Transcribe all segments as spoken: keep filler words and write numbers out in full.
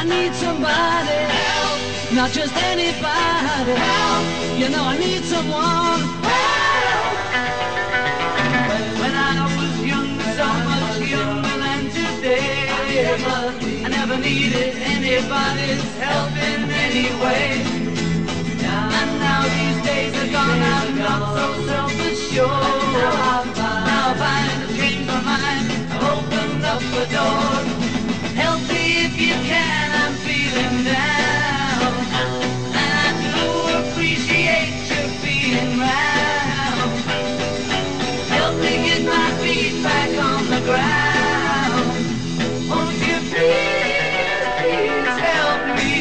need somebody help, not just anybody help. You know I need someone help. When I was younger, so much younger than today, I never needed anybody's help in any way. And now these days are gone, I'm not so self-assured. Now I find I've changed my mind, I've opened up the door. Help me if you can, I'm feeling down, and I do appreciate you being round. Help me get my feet back on the ground. Won't you please, please help me?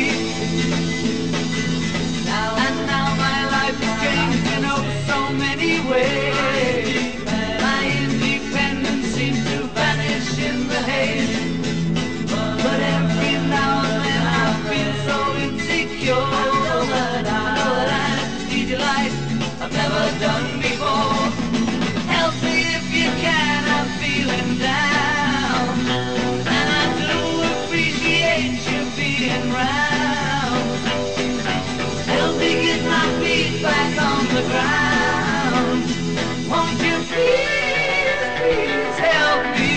Now and now my life has changed in oh so many ways. My independence seems to vanish in the haze. But every now and then I feel so insecure. I know that I, know that I need your life I've never done before. Help me if you can, I'm feeling down, and I do appreciate you being round. Help me get my feet back on the ground. Won't you please, please help me?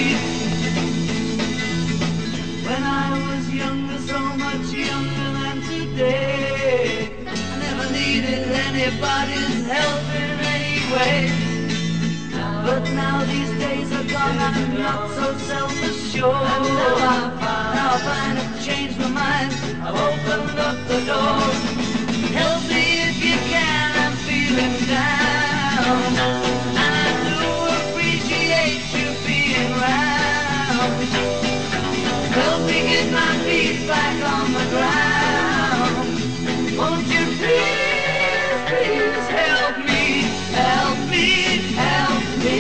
When I was younger, so much younger than today, I never needed anybody's help in any way. But now these days are gone, I'm not so self-assured. And now I find, now I find I've changed my mind, I've opened up the door. Help me if you can, I'm feeling down, and I do appreciate you being round. Help me get my feet back on the ground. Won't you please, please help me, help me, help me.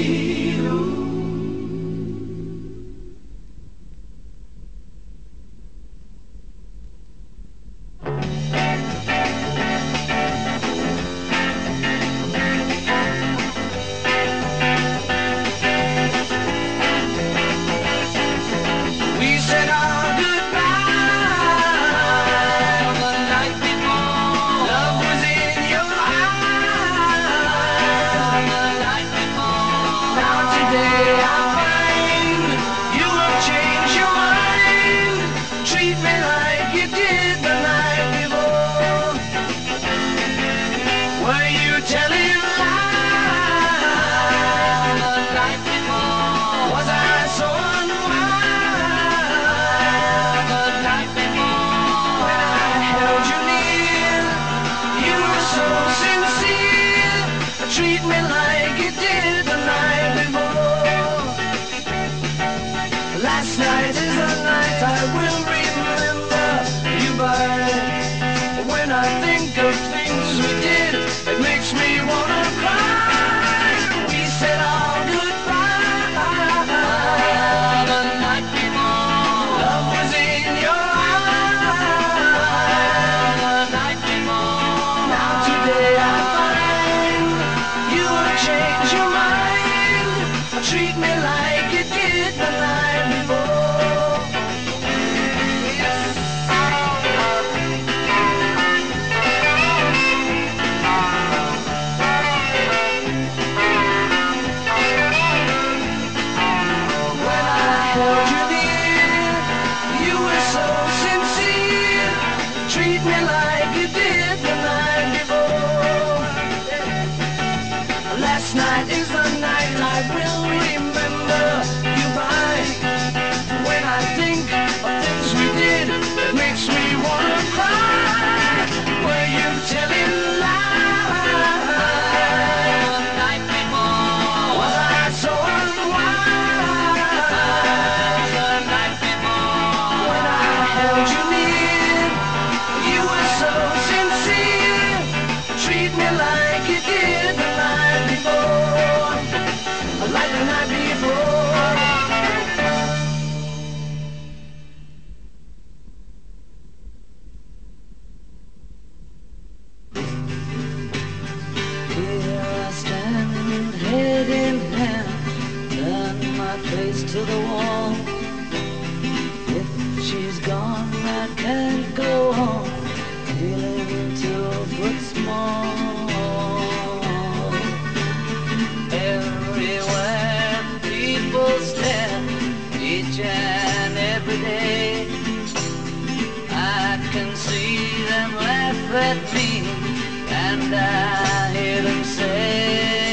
We said our goodbye the night before. Love was in your eyes the night before. Now today I find you have changed your mind. Treat me like you did the night before. Were you telling lies the night before? Was I so unwise the night before? When I held you near, you were so sincere. Treat me like you did the night before. Last night is a night I will remember. You me, and I hear them say,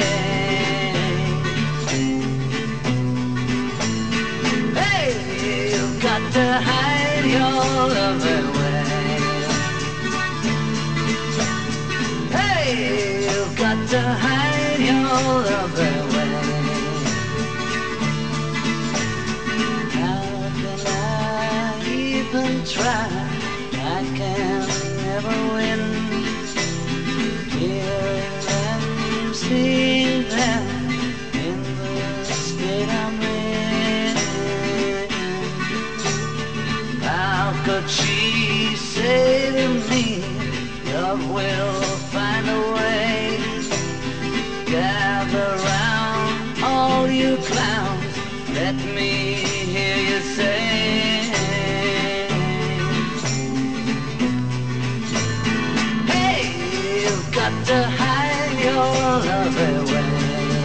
hey, you've got to hide your love away. Hey, you've got to hide your love away. How can I even try? I can never win. Hearing them, seeing them in the state I'm in. How could she say to me, love will find a way? Gather round, all you clowns, let me hear you say, hey, you've got to hide your love away.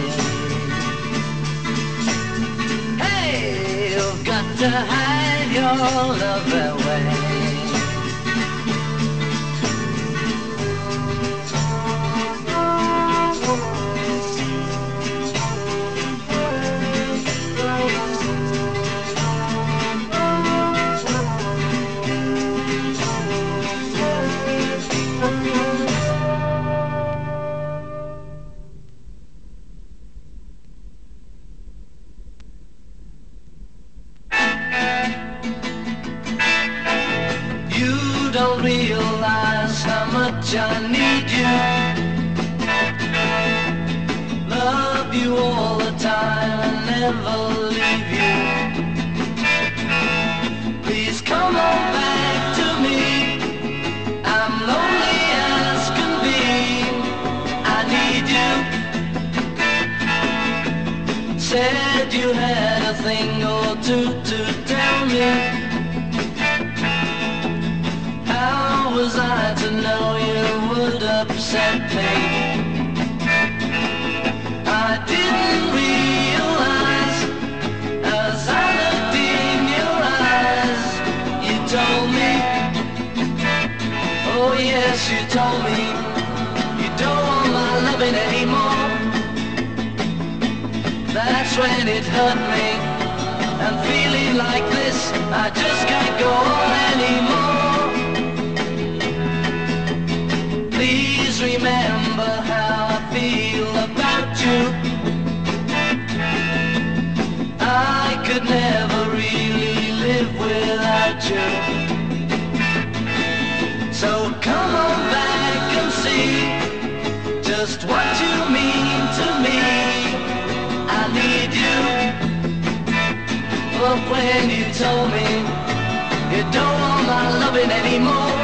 Hey, you've got to hide your love away. Don't realize how much I need you. Love you all the time and never leave you. Please come on back to me. I'm lonely as can be. I need you. Said you had a thing or two to tell me. How was I to know you would upset me? I didn't realize as I looked in your eyes. You told me, oh yes, you told me, you don't want my loving anymore. That's when it hurt me. I'm feeling like this, I just can't go on anymore. Please remember how I feel about you. I could never really live without you. So come on back and see just what you mean to me. I need you. But when you told me you don't want my loving anymore,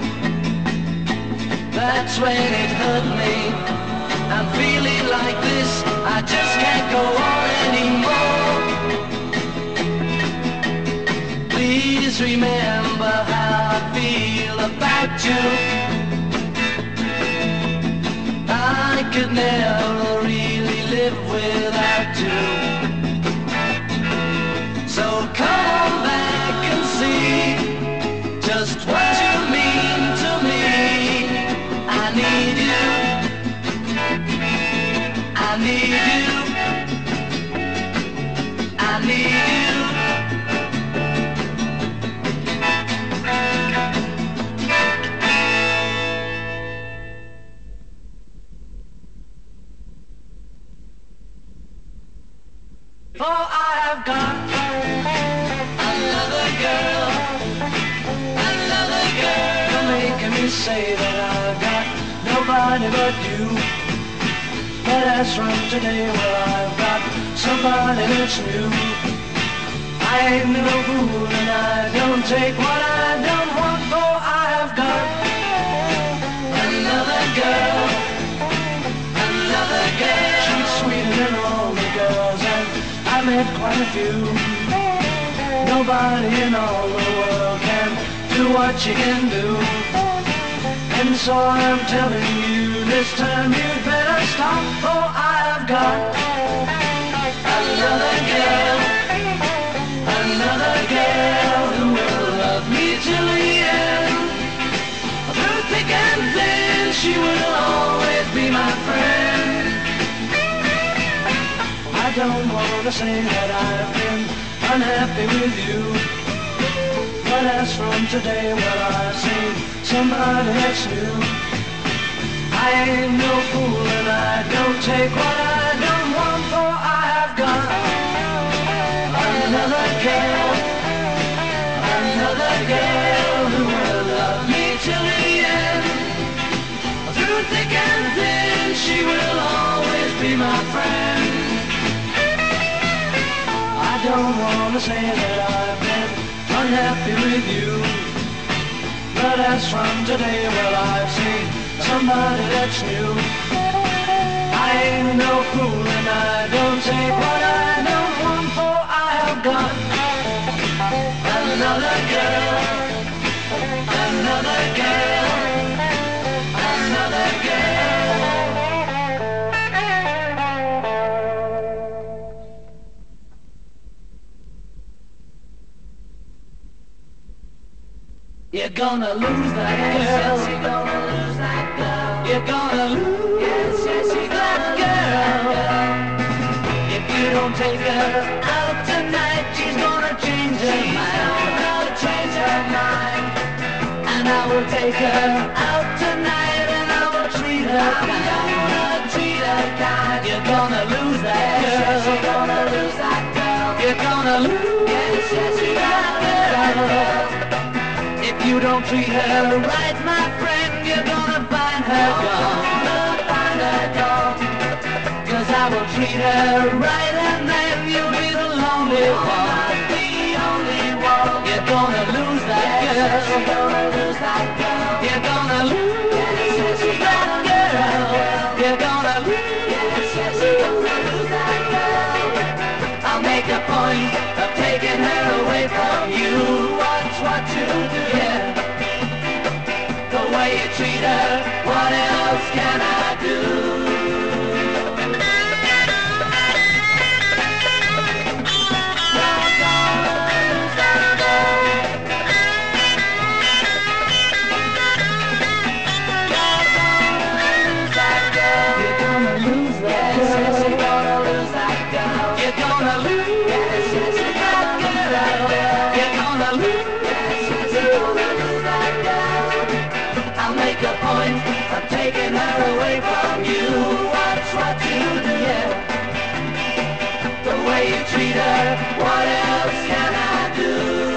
that's when it hurt me. I'm feeling like this, I just can't go on anymore. Please remember how I feel about you. I could never really live without you. So come on back and see just what you mean to me. I need you, I need you, I need you. For I have got another girl, another girl. You're making me say that I've got nobody but you. But as from today, well, I've got somebody that's new. I ain't no fool and I don't take what I don't want. For I have got another girl, another girl. She's sweeter than all the girls, and I met quite a few. Nobody in all the world can do what you can do. And so I'm telling you, this time you'd better stop. For I've got another girl, another girl who will love me till the end. Through thick and thin. don't wanna say that I've been unhappy with you, but as from today, well, I've seen somebody that's new. I ain't no fool and I don't take what I don't want, for I have got another girl, another girl who will love me till the end. Through thick and thin, she will always be my friend. I don't wanna say that I've been unhappy with you, but as from today, well, I've seen somebody that's new. I ain't no fool and I don't take what I don't want, for I have got another girl, another girl, another girl. You're gonna lose that girl. Yes, you're gonna lose that girl. You're gonna lose yes, yes, you're that girl. If you don't take her out tonight, she's gonna change her mind. Gonna change her mind. And I will take her out tonight, and I will treat her kind. I'm gonna treat her kind. You're gonna lose that girl. Yes, you're gonna lose that girl. You're gonna lose yes, yes, you're that girl. If you don't treat her right, my friend, you're gonna find her gone. Gonna find her gone. Cause I will treat her right, and then you'll be the lonely one. The only one. You're gonna lose that girl. Yes, you're gonna lose that girl. You're gonna lose yes, yes, that girl. You're gonna lose yes, yes, you're gonna lose that girl. I'll make a point of taking her away from you. Watch what you do, yeah. The way you treat her, what else can I do? You're gonna lose that girl. You're gonna lose that girl. You're gonna lose that girl. Yes, yes, you're gonna lose that girl. You're gonna lose. Yes, yes, you're that girl. You're gonna lose. Yes, yes, you're gonna lose that girl. I'll make a point of taking her away from you. Watch what you do, yeah. The way you treat her, what else can I do?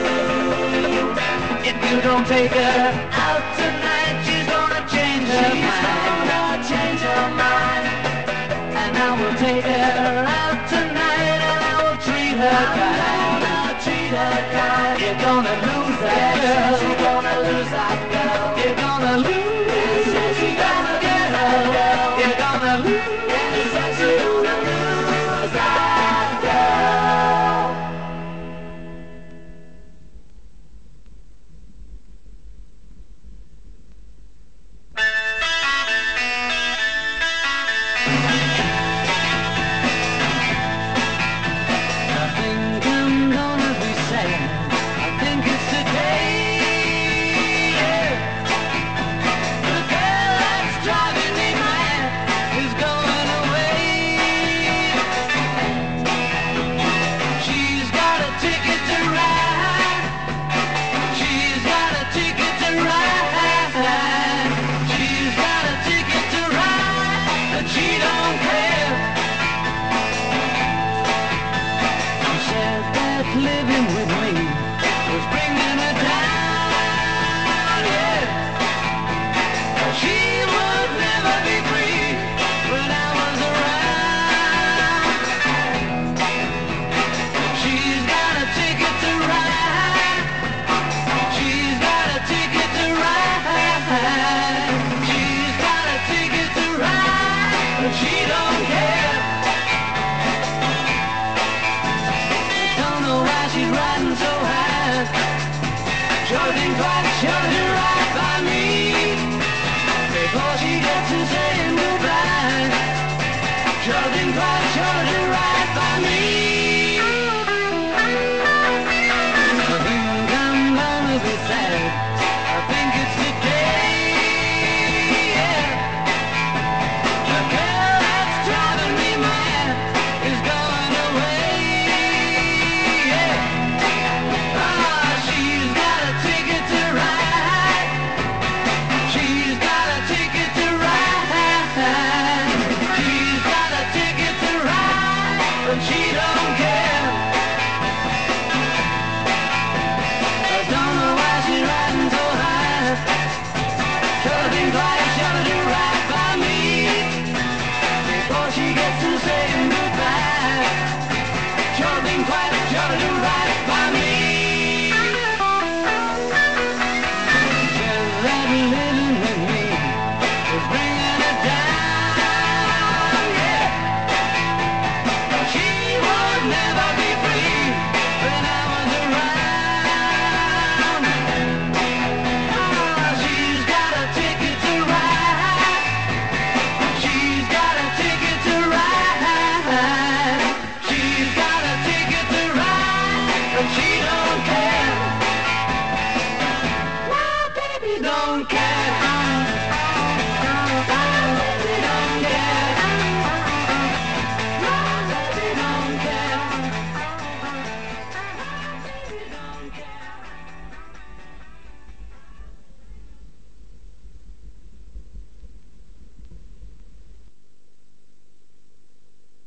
If you don't take her out tonight, she's gonna change her she's mind. She's gonna change her mind. And I will take her out tonight, and I will treat her kind. I'm gonna treat her kind. You're gonna lose that yes, girl. Yes, you're gonna lose that girl. You're gonna lose. Yes, yes, you're gonna get her girl. You're gonna lose. Yes, yes, you're gonna lose that girl. I think I'm gonna be sad. I think it's today. Yeah. The girl that's driving me mad is going away. She's got a ticket to ride. She's got a ticket to ride. She's got a ticket to ride, but she don't care. She said that living with me was bringing her down, yeah. She would never be free when I was around. She's got a ticket to ride. She's got a ticket to ride. She's got a ticket to ride, but she don't care. Don't know why she's riding so high. Sure didn't quite sure to ride by me before she gets to saying goodbye. Sure didn't quite sure to ride by me. I think I'm gonna be sad.